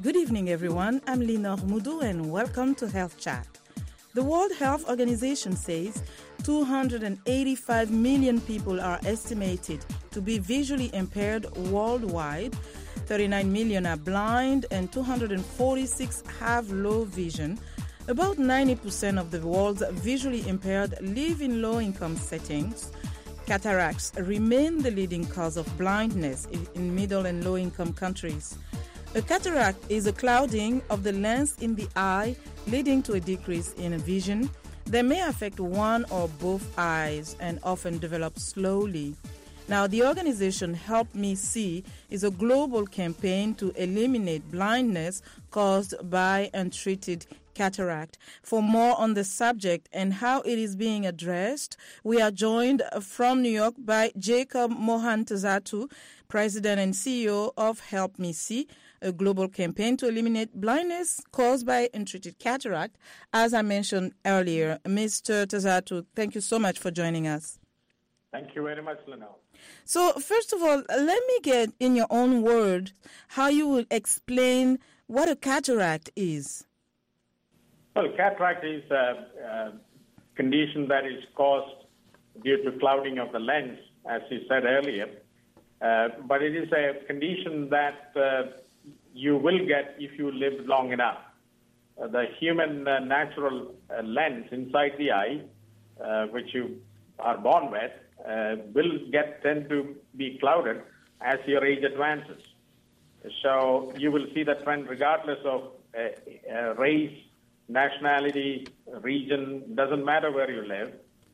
Good evening, everyone. I'm Lenore Moudou, and welcome to Health Chat. The World Health Organization says 285 million people are estimated to be visually impaired worldwide. 39 million are blind, and 246 have low vision. About 90% of the world's visually impaired live in low-income settings. Cataracts remain the leading cause of blindness in middle and low-income countries. A cataract is a clouding of the lens in the eye, leading to a decrease in vision. They may affect one or both eyes and often develop slowly. Now, the organization Help Me See is a global campaign to eliminate blindness caused by untreated cataract. For more on the subject and how it is being addressed, we are joined from New York by Jacob Mohan-Tazatu, President and CEO of Help Me See, a global campaign to eliminate blindness caused by untreated cataract. As I mentioned earlier, Mr. Tazatu, thank you so much for joining us. Thank you very much, Lenore. So, first of all, let me get in your own words how you will explain what a cataract is. Well, cataract is a condition that is caused due to clouding of the lens, as you said earlier. But it is a condition that you will get if you live long enough. The human natural lens inside the eye, which you are born with, will tend to be clouded as your age advances. So you will see the trend regardless of race, nationality, region, doesn't matter where you live.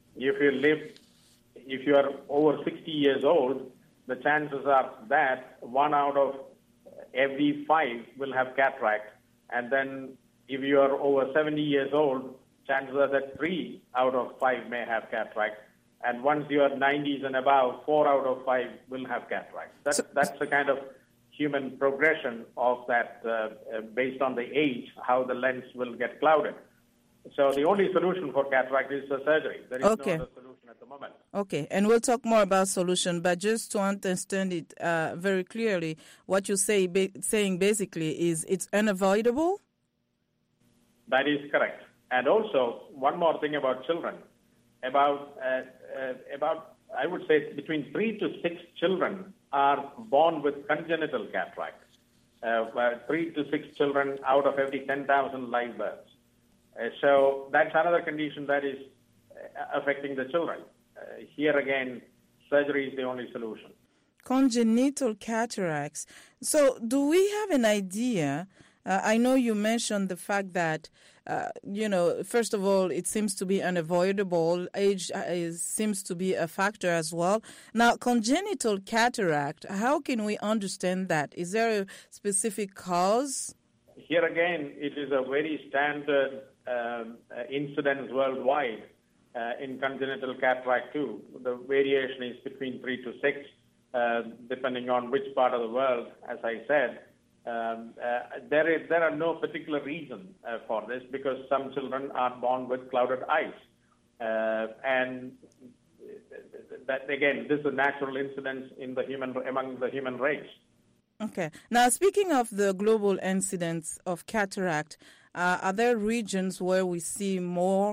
If you are over 60 years old, the chances are that 1 out of every 5 will have cataract. And then if you are over 70 years old, chances are that 3 out of 5 may have cataract. And once you are 90s and above, 4 out of 5 will have cataract. That's the kind of human progression of that based on the age, how the lens will get clouded. So the only solution for cataract is surgery. There is no other solution at the moment. Okay, and we'll talk more about solution, but just to understand it very clearly, what you're saying basically is it's unavoidable? That is correct. And also, one more thing about children. About I would say between 3 to 6 children are born with congenital cataract. 3 to 6 children out of every 10,000 live births. So that's another condition that is affecting the children. Here again, surgery is the only solution. Congenital cataracts. So do we have an idea? I know you mentioned the fact that, first of all, it seems to be unavoidable. Age seems to be a factor as well. Now, congenital cataract, how can we understand that? Is there a specific cause? Here again, it is a very standard incidence worldwide in congenital cataract too. The variation is between 3 to 6, depending on which part of the world, as I said. There are no particular reason for this because some children are born with clouded eyes. And that again, this is a natural incidence among the human race. Okay. Now, speaking of the global incidence of cataract, are there regions where we see more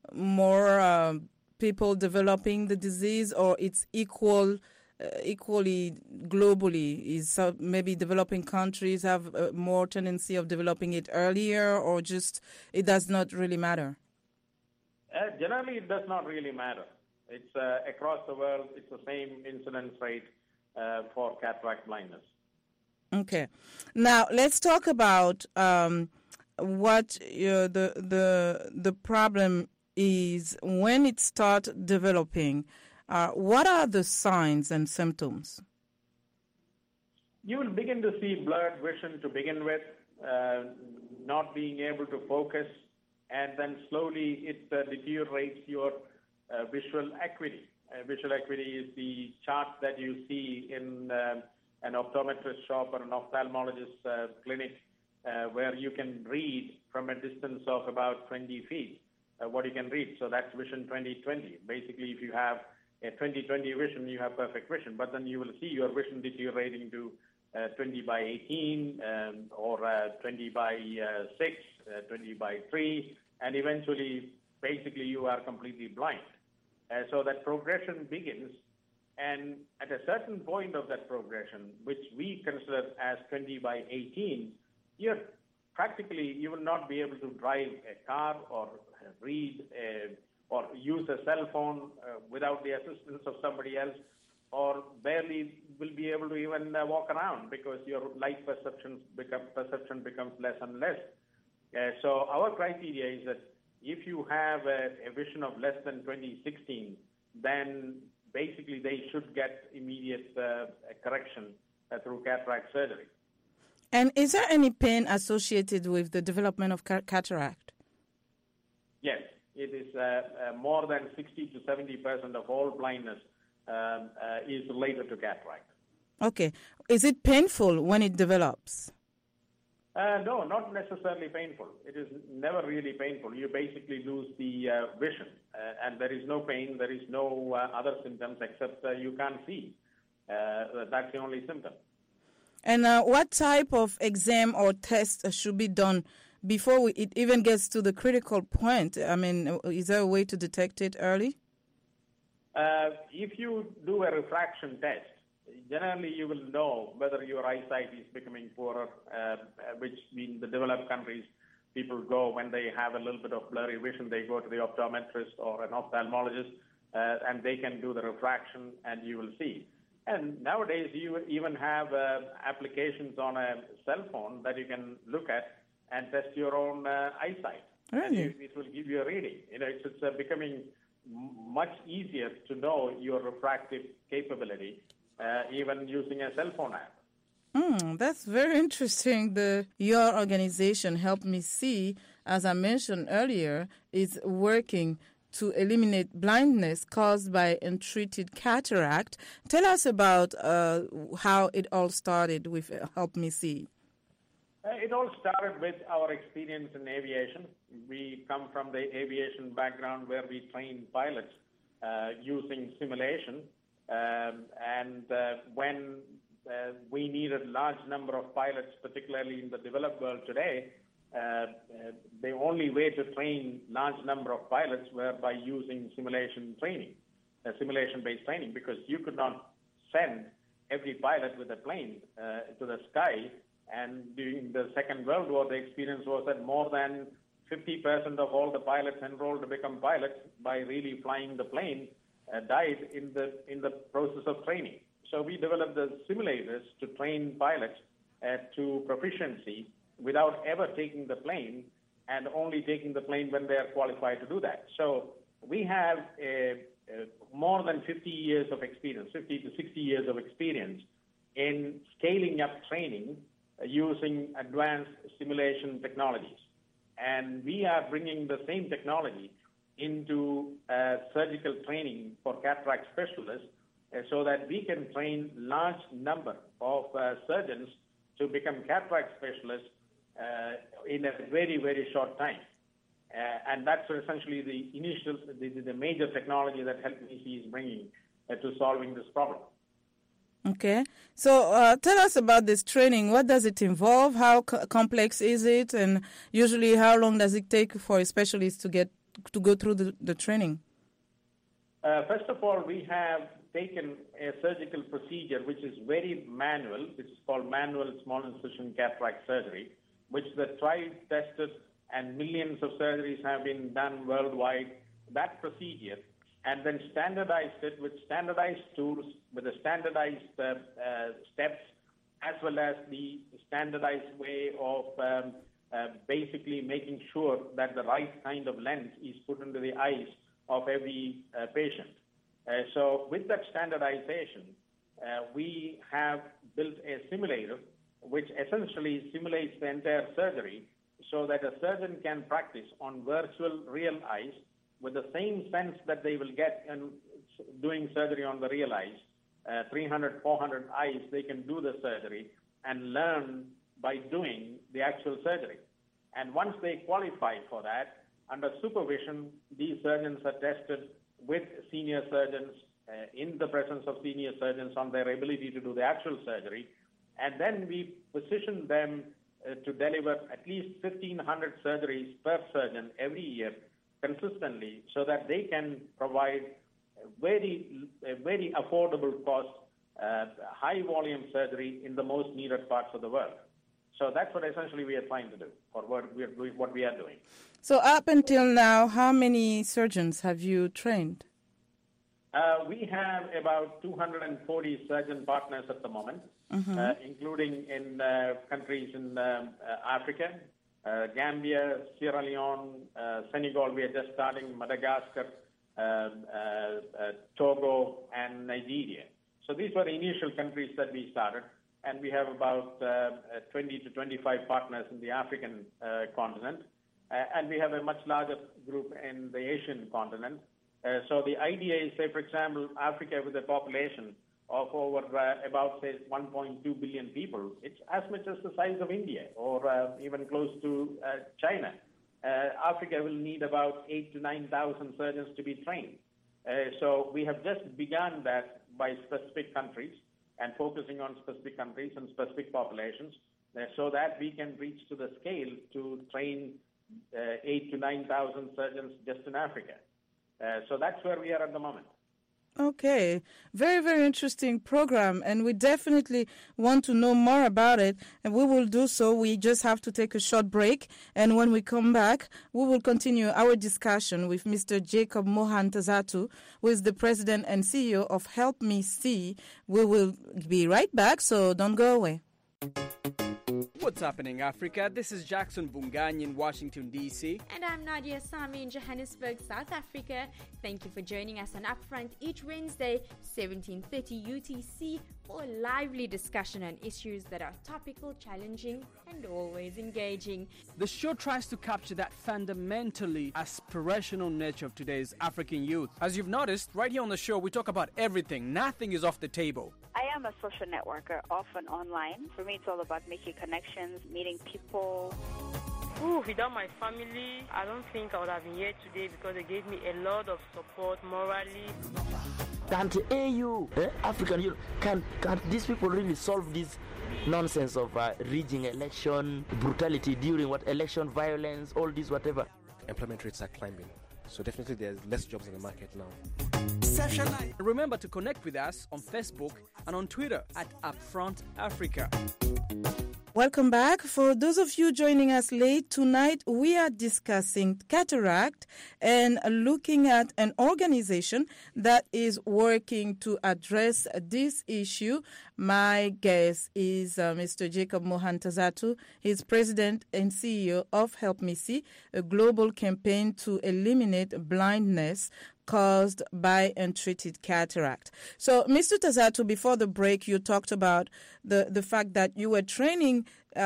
people developing the disease, or it's equally globally? Is maybe developing countries have more tendency of developing it earlier, or just it does not really matter? Generally, it does not really matter. It's across the world, it's the same incidence rate for cataract blindness. Okay. Now, let's talk about what the problem is when it starts developing. What are the signs and symptoms? You will begin to see blurred vision to begin with, not being able to focus, and then slowly it deteriorates your visual acuity. Visual acuity is the chart that you see in an optometrist shop or an ophthalmologist clinic where you can read from a distance of about 20 feet what you can read. So that's vision 20/20. Basically, if you have a 20/20 vision, you have perfect vision, but then you will see your vision deteriorating to 20 by 18 or 20 by 6, 20 by 3, and eventually, basically, you are completely blind. So that progression begins, and at a certain point of that progression, which we consider as 20 by 18, you will not be able to drive a car or read or use a cell phone without the assistance of somebody else, or barely will be able to even walk around because your light perception becomes less and less. So our criteria is that if you have a vision of less than 20/16, then basically they should get immediate correction through cataract surgery. And is there any pain associated with the development of cataract? Yes, it is more than 60 to 70% of all blindness is related to cataract. Okay. Is it painful when it develops? No, not necessarily painful. It is never really painful. You basically lose the vision, and there is no pain. There is no other symptoms except you can't see. That's the only symptom. And what type of exam or test should be done before it even gets to the critical point? I mean, is there a way to detect it early? If you do a refraction test, generally you will know whether your eyesight is becoming poorer, which in the developed countries, people go when they have a little bit of blurry vision, they go to the optometrist or an ophthalmologist, and they can do the refraction, and you will see. And nowadays, you even have applications on a cell phone that you can look at and test your own eyesight. Really? It will give you a reading. It's becoming much easier to know your refractive capability, even using a cell phone app. That's very interesting. Your organization, Help Me See, as I mentioned earlier, is working to eliminate blindness caused by untreated cataract. Tell us about how it all started with Help Me See. It all started with our experience in aviation. We come from the aviation background where we train pilots using simulation. When we needed large number of pilots, particularly in the developed world today, the only way to train large number of pilots were by using simulation training, simulation-based training, because you could not send every pilot with a plane to the sky. And during the Second World War, the experience was that more than 50% of all the pilots enrolled to become pilots by really flying the plane died in the process of training. So we developed the simulators to train pilots to proficiency without ever taking the plane, and only taking the plane when they are qualified to do that. So we have more than 50 years of experience, 50 to 60 years of experience in scaling up training using advanced simulation technologies. And we are bringing the same technology into surgical training for cataract specialists so that we can train large number of surgeons to become cataract specialists in a very, very short time. And that's essentially the major technology that Help Me See is bringing to solving this problem. Okay. So tell us about this training. What does it involve? How complex is it? And usually how long does it take for a specialist to go through the training? First of all, we have taken a surgical procedure which is very manual, which is called manual small incision cataract surgery, which the tried, tested, and millions of surgeries have been done worldwide. That procedure, and then standardized it with standardized tools, with the standardized steps, as well as the standardized way of basically making sure that the right kind of lens is put into the eyes of every patient. So with that standardization, we have built a simulator which essentially simulates the entire surgery so that a surgeon can practice on virtual real eyes with the same sense that they will get in doing surgery on the real eyes. 300, 400 eyes, they can do the surgery and learn by doing the actual surgery. And once they qualify for that, under supervision, these surgeons are tested with senior surgeons in the presence of senior surgeons on their ability to do the actual surgery. and then we position them to deliver at least 1,500 surgeries per surgeon every year consistently, so that they can provide a very affordable cost, high volume surgery in the most needed parts of the world. So that's what essentially we are trying to do, or what we are doing. So up until now, how many surgeons have you trained? We have about 240 surgeon partners at the moment, including in countries in Africa, Gambia, Sierra Leone, Senegal, we are just starting, Madagascar, Togo, and Nigeria. So these were the initial countries that we started, and we have about 20 to 25 partners in the African continent, and we have a much larger group in the Asian continent. So the idea is, say, for example, Africa with a population of over about, say, 1.2 billion people. It's as much as the size of India, or even close to China. Africa will need about 8,000 to 9,000 surgeons to be trained. So we have just begun that by specific countries and focusing on specific countries and specific populations, so that we can reach to the scale to train 8,000 to 9,000 surgeons just in Africa. So that's where we are at the moment. Okay, very, very interesting program, and we definitely want to know more about it, and we will do so. We just have to take a short break, and when we come back, we will continue our discussion with Mr. Jacob Mohan Tazatu, who is the president and CEO of Help Me See. We will be right back, so don't go away. What's happening, Africa? This is Jackson Vunganyi in Washington, D.C. And I'm Nadia Sami in Johannesburg, South Africa. Thank you for joining us on Upfront each Wednesday, 17:30 UTC, for a lively discussion on issues that are topical, challenging, and always engaging. The show tries to capture that fundamentally aspirational nature of today's African youth. As you've noticed, right here on the show, we talk about everything. Nothing is off the table. I am a social networker, often online. For me, it's all about making connections, meeting people. Without my family, I don't think I would have been here today, because they gave me a lot of support morally. Can't AU, African Union, can these people really solve this nonsense of rigging election, brutality during election violence, all this whatever? Employment rates are climbing, so definitely there's less jobs in the market now. Remember to connect with us on Facebook and on Twitter at Upfront Africa. Welcome back. For those of you joining us late tonight, we are discussing cataract and looking at an organization that is working to address this issue. My guest is Mr. Jacob Mohan Tazatu. He's president and CEO of Help Me See, a global campaign to eliminate blindness caused by untreated cataract. So, Mr. Tazatu, before the break, you talked about the fact that you were training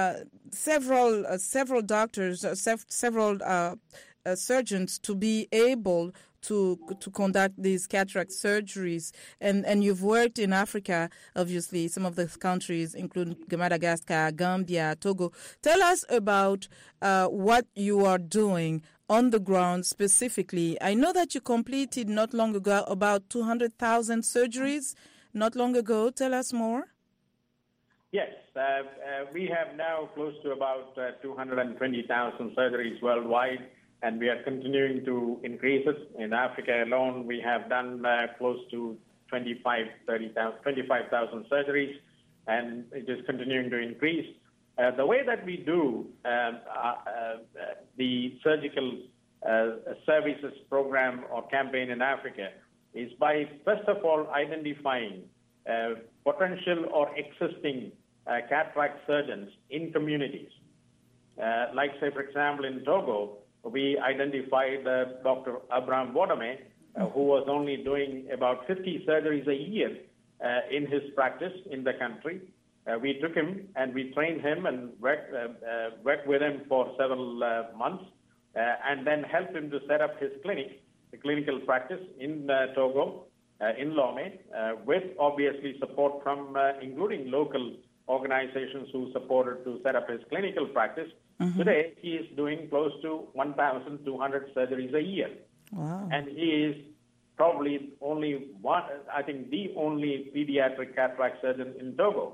several doctors, several surgeons to be able to conduct these cataract surgeries, and you've worked in Africa, obviously, some of the countries include Madagascar, Gambia, Togo. Tell us about what you are doing on the ground specifically. I know that you completed not long ago about 200,000 surgeries not long ago. Tell us more. Yes, we have now close to about 220,000 surgeries worldwide, and we are continuing to increase it. In Africa alone, we have done close to 25,000 surgeries, and it is continuing to increase. The way that we do the surgical services program or campaign in Africa is by, first of all, identifying potential or existing cataract surgeons in communities. Like, say, for example, in Togo, we identified Dr. Abraham Wadame, who was only doing about 50 surgeries a year in his practice in the country. We took him and we trained him and worked with him for several months, and then helped him to set up his clinic, the clinical practice in Togo, in Lomé, with obviously support from including local organizations who supported to set up his clinical practice. Mm-hmm. Today, he is doing close to 1,200 surgeries a year. Wow. And he is probably only one, I think the only pediatric cataract surgeon in Togo.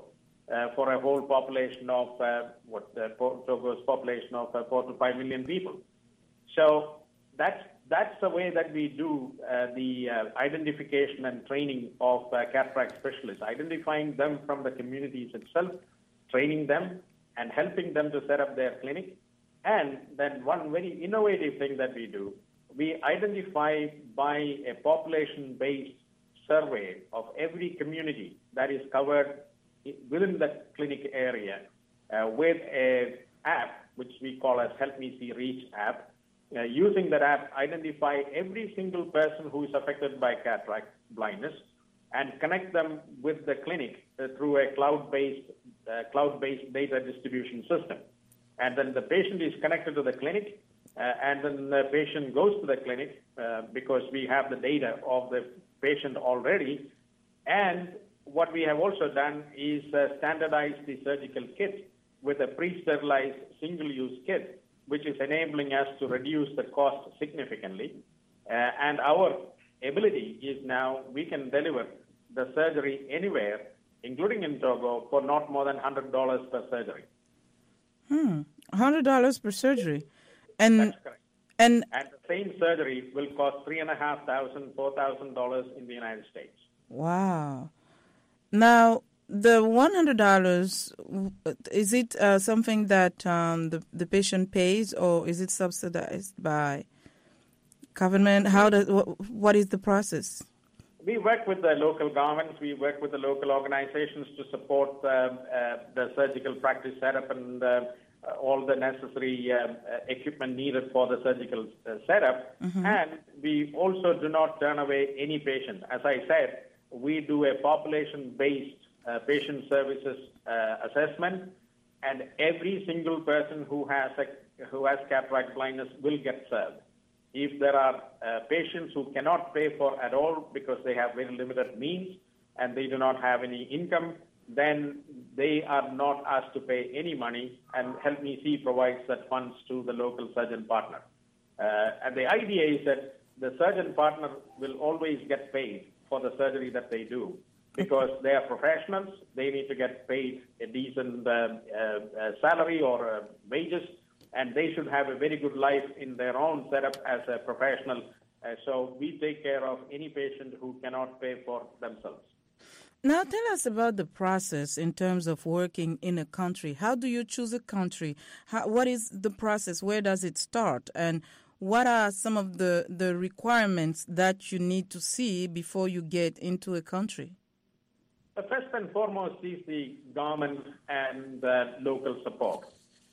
for a whole population of Togo's population of 4 to 5 million people. So that's the way that we do the identification and training of cataract specialists, identifying them from the communities itself, training them, and helping them to set up their clinic. And then one very innovative thing that we do, we identify by a population-based survey of every community that is covered within the clinic area with an app, which we call as Help Me See Reach app. Using that app, identify every single person who is affected by cataract blindness and connect them with the clinic through a cloud-based data distribution system. And then the patient is connected to the clinic, and then the patient goes to the clinic because we have the data of the patient already. And what we have also done is standardize the surgical kit with a pre-sterilized single-use kit, which is enabling us to reduce the cost significantly. And our ability is now we can deliver the surgery anywhere, including in Togo, for not more than $100 per surgery. $100 per surgery. And that's correct. And the same surgery will cost $3,500, $4,000 in the United States. Wow. Now, the $100, is it something that the patient pays, or is it subsidized by government? What is the process? We work with the local governments. We work with the local organizations to support the surgical practice setup and all the necessary equipment needed for the surgical setup. Mm-hmm. And we also do not turn away any patient. As I said, we do a population-based patient services assessment, and every single person who has cataract blindness will get served. If there are patients who cannot pay for at all because they have very limited means and they do not have any income, then they are not asked to pay any money, and Help Me See provides that funds to the local surgeon partner. And the idea is that the surgeon partner will always get paid for the surgery that they do, because they are professionals. They need to get paid a decent salary or wages, and they should have a very good life in their own setup as a professional. So we take care of any patient who cannot pay for themselves. Now tell us about the process in terms of working in a country. How do you choose a country? What is the process? Where does it start? And what are some of the requirements that you need to see before you get into a country? First and foremost is the government and local support.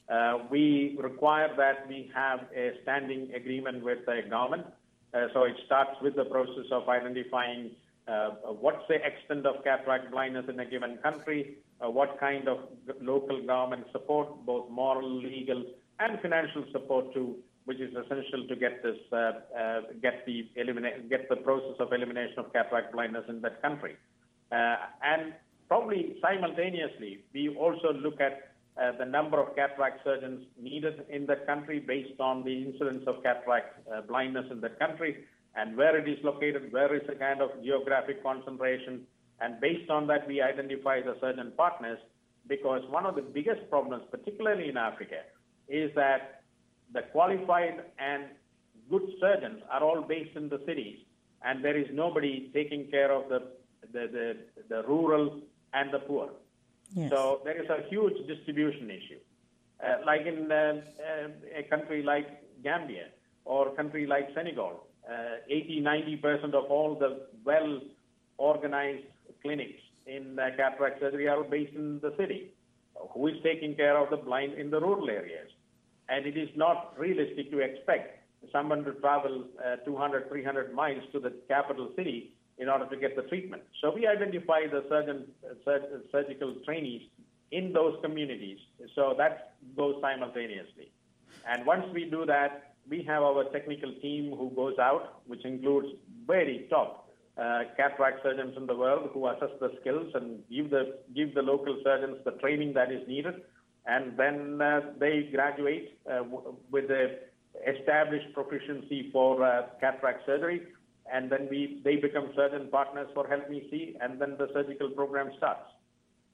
We require that we have a standing agreement with the government. So it starts with the process of identifying what's the extent of cataract blindness in a given country, what kind of local government support, both moral, legal, and financial support too, which is essential to get this, get the process of elimination of cataract blindness in that country. And probably simultaneously, we also look at the number of cataract surgeons needed in that country based on the incidence of cataract blindness in that country, and where it is located, where is the kind of geographic concentration. And based on that, we identify the surgeon partners, because one of the biggest problems, particularly in Africa, is that the qualified and good surgeons are all based in the cities, and there is nobody taking care of the rural and the poor. Yes. So there is a huge distribution issue. Like in a country like Gambia or a country like Senegal, 80-90% of all the well-organized clinics in cataract surgery are based in the city. Who is taking care of the blind in the rural areas? And it is not realistic to expect someone to travel 200, 300 miles to the capital city in order to get the treatment. So we identify the surgical trainees in those communities. So that goes simultaneously. And once we do that, we have our technical team who goes out, which includes very top cataract surgeons in the world who assess the skills and give the local surgeons the training that is needed. And then they graduate with the established proficiency for cataract surgery. And then they become surgeon partners for Help Me See, and then the surgical program starts.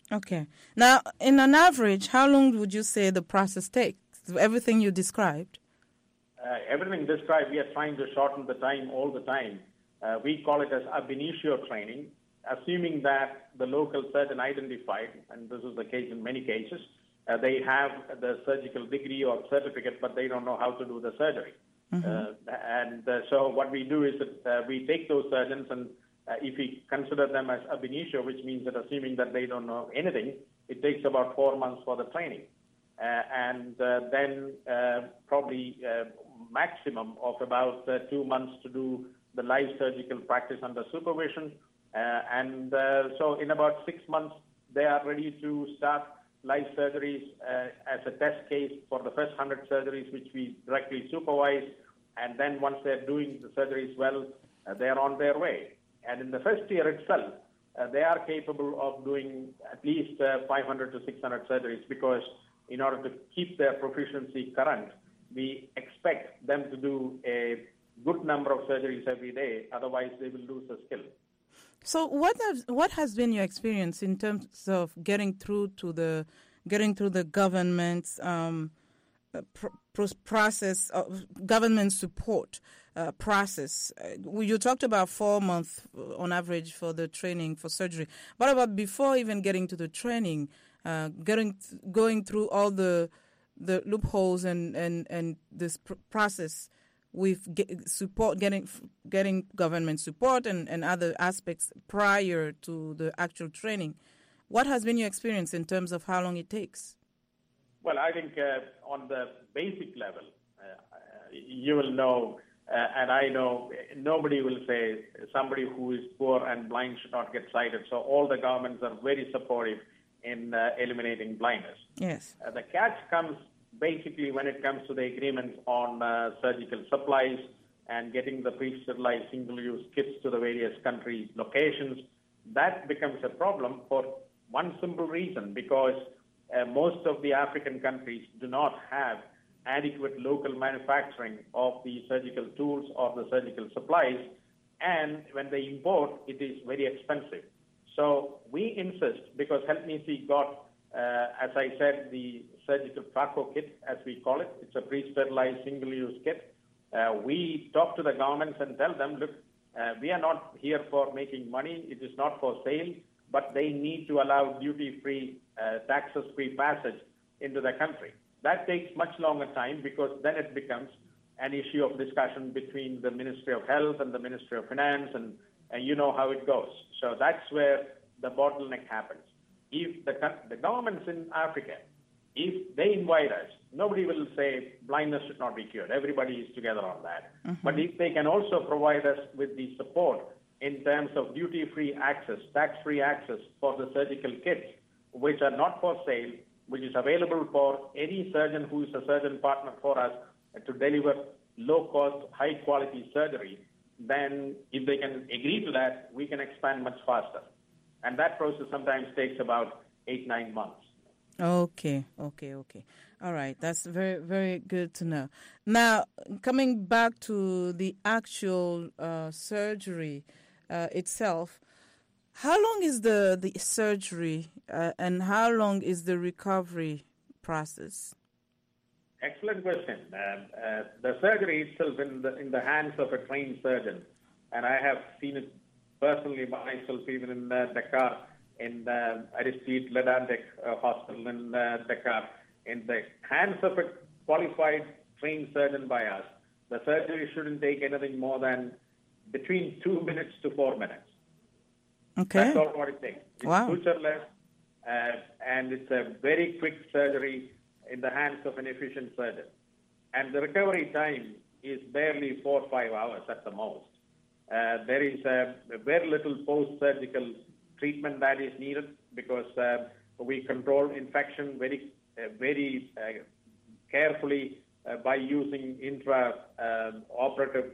Okay. Now, in an average, how long would you say the process takes? Everything you described? Everything described, we are trying to shorten the time all the time. We call it as ab initio training, assuming that the local surgeon identified, and this is the case in many cases, they have the surgical degree or certificate, but they don't know how to do the surgery. So what we do is that we take those surgeons, and if we consider them as ab initio, which means that assuming that they don't know anything, it takes about 4 months for the training. Then probably maximum of about 2 months to do the live surgical practice under supervision. So in about 6 months, they are ready to start live surgeries as a test case for the first 100 surgeries, which we directly supervise. And then once they're doing the surgeries well, they're on their way. And in the first year itself, they are capable of doing at least 500 to 600 surgeries, because in order to keep their proficiency current, we expect them to do a good number of surgeries every day. Otherwise, they will lose the skill. So, what has been your experience in terms of getting through the government's process of government support process? You talked about 4 months on average for the training for surgery. What about before even getting to the training? Going through all the loopholes and this process with getting government support and other aspects prior to the actual training. What has been your experience in terms of how long it takes? Well, I think on the basic level, you will know, and I know nobody will say somebody who is poor and blind should not get sighted. So all the governments are very supportive in eliminating blindness. Yes. The catch comes basically when it comes to the agreements on surgical supplies and getting the pre-sterilized single-use kits to the various country locations. That becomes a problem for one simple reason, because most of the African countries do not have adequate local manufacturing of the surgical tools or the surgical supplies, and when they import, it is very expensive. So we insist, because Help Me See got, as I said, the surgical Traco kit, as we call it. It's a pre-sterilized single-use kit. We talk to the governments and tell them, look, we are not here for making money. It is not for sale, but they need to allow duty-free, taxes-free passage into the country. That takes much longer time, because then it becomes an issue of discussion between the Ministry of Health and the Ministry of Finance, and you know how it goes. So that's where the bottleneck happens. If the governments in Africa, if they invite us, nobody will say blindness should not be cured. Everybody is together on that. But if they can also provide us with the support in terms of duty-free access, tax-free access for the surgical kits, which are not for sale, which is available for any surgeon who is a surgeon partner for us to deliver low-cost, high-quality surgery, then if they can agree to that, we can expand much faster. And that process sometimes takes about 8-9 months. Okay. All right. That's very, very good to know. Now, coming back to the actual surgery itself, how long is the surgery and how long is the recovery process? Excellent question. The surgery itself in the hands of a trained surgeon, and I have seen it personally myself, even in Dakar, in Aristide Le Dantec Hospital in Dakar. In the hands of a qualified trained surgeon by us, the surgery shouldn't take anything more than between 2 minutes to 4 minutes. Okay. That's all what it takes. It's sutureless, and it's a very quick surgery in the hands of an efficient surgeon. And the recovery time is barely 4 or 5 hours at the most. There is very little post-surgical treatment that is needed, because we control infection very carefully by using intra-operative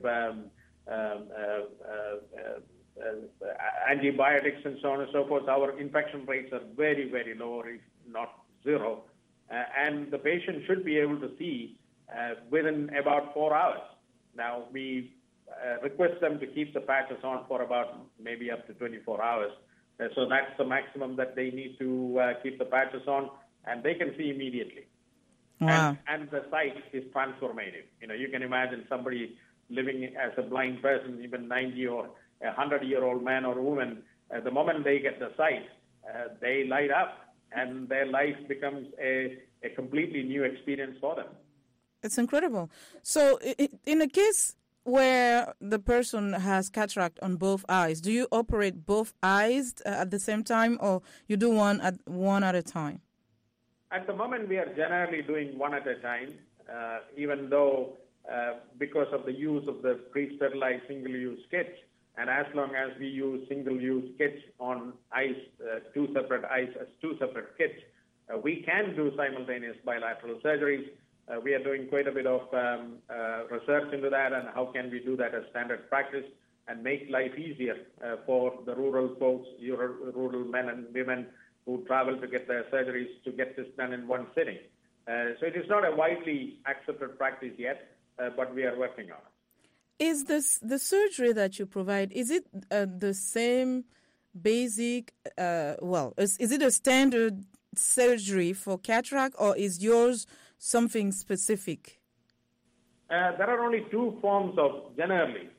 antibiotics and so on and so forth. Our infection rates are very, very low, if not zero. And the patient should be able to see within about 4 hours. Now, we request them to keep the patches on for about maybe up to 24 hours So that's the maximum that they need to keep the patches on, and they can see immediately. Wow. And the sight is transformative. You can imagine somebody living as a blind person, even 90 or 100-year-old man or woman, the moment they get the sight, they light up, and their life becomes a completely new experience for them. It's incredible. So in a case where the person has cataract on both eyes, do you operate both eyes at the same time, or you do one at a time? At the moment, we are generally doing one at a time, even though because of the use of the pre-sterilized single-use kits, and as long as we use single-use kits on eyes, two separate eyes as two separate kits, we can do simultaneous bilateral surgeries. We are doing quite a bit of research into that, and how can we do that as standard practice and make life easier for the rural folks, rural men and women who travel to get their surgeries, to get this done in one sitting. So it is not a widely accepted practice yet, but we are working on it. Is the surgery that you provide, is it the same basic, is it a standard surgery for cataract, or is yours something specific? There are only two forms of, generally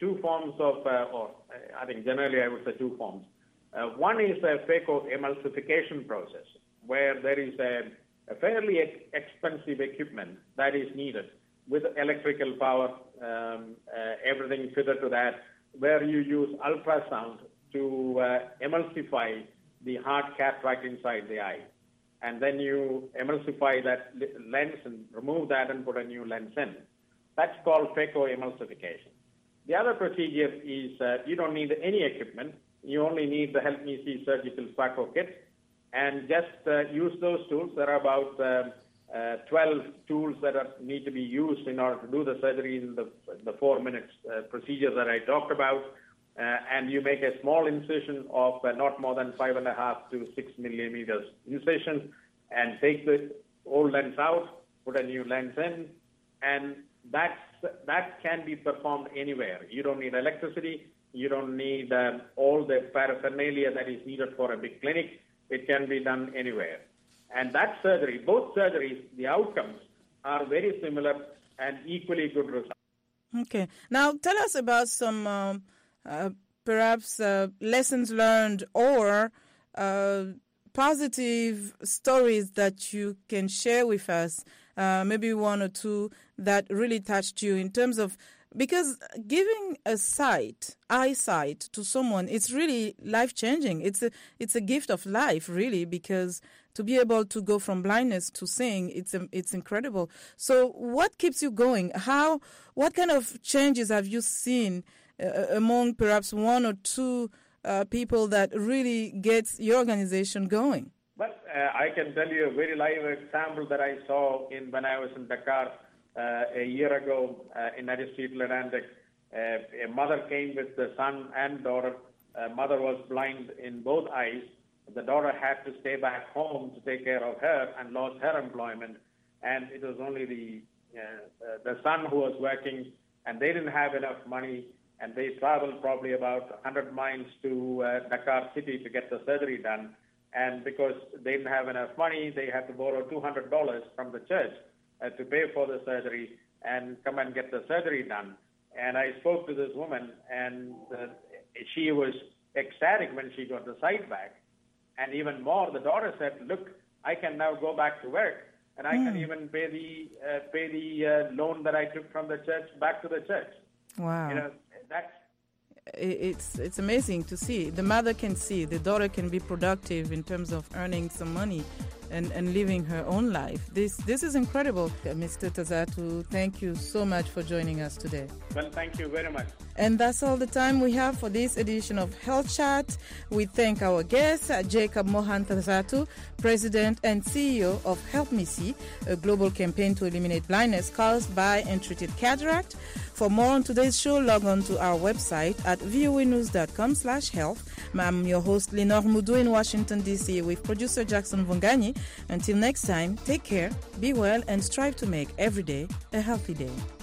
I would say two forms. One is a phacoemulsification process, where there is a fairly expensive equipment that is needed with electrical power, everything fitted to that, where you use ultrasound to emulsify the hard cataract inside the eye. And then you emulsify that lens and remove that and put a new lens in. That's called phacoemulsification. The other procedure is you don't need any equipment. You only need the Help Me See surgical phaco kit, and just use those tools. There are about 12 tools that need to be used in order to do the surgery in the 4 minutes procedure that I talked about. And you make a small incision of not more than 5.5 to 6 millimeters incision, and take the old lens out, put a new lens in, and that can be performed anywhere. You don't need electricity. You don't need all the paraphernalia that is needed for a big clinic. It can be done anywhere. And that surgery, both surgeries, the outcomes are very similar and equally good results. Okay. Now, tell us about some perhaps lessons learned or positive stories that you can share with us, maybe one or two that really touched you in terms of, because giving eyesight to someone, it's really life-changing. It's a gift of life, really, because to be able to go from blindness to seeing, it's incredible. So what keeps you going? What kind of changes have you seen among perhaps one or two people that really gets your organization going? Well, I can tell you a very live example that I saw when I was in Dakar a year ago in Aristide Atlantic. A mother came with the son and daughter. Mother was blind in both eyes. The daughter had to stay back home to take care of her and lost her employment. And it was only the son who was working, and they didn't have enough money. And they traveled probably about 100 miles to Dakar City to get the surgery done. And because they didn't have enough money, they had to borrow $200 from the church to pay for the surgery and come and get the surgery done. And I spoke to this woman, and she was ecstatic when she got the sight back. And even more, the daughter said, "Look, I can now go back to work, and I can even pay the loan that I took from the church back to the church." Wow. That's it's amazing to see. The mother can see, the daughter can be productive in terms of earning some money and living her own life. This is incredible. Mr. Tazatu, thank you so much for joining us today. Well, thank you very much. And that's all the time we have for this edition of Health Chat. We thank our guest, Jacob Mohan Tazatu, President and CEO of Help Me See, a global campaign to eliminate blindness caused by untreated cataract. For more on today's show, log on to our website at voanews.com/health. I'm your host, Lenore Mudu in Washington, D.C., with producer Jackson Vongani. Until next time, take care, be well, and strive to make every day a healthy day.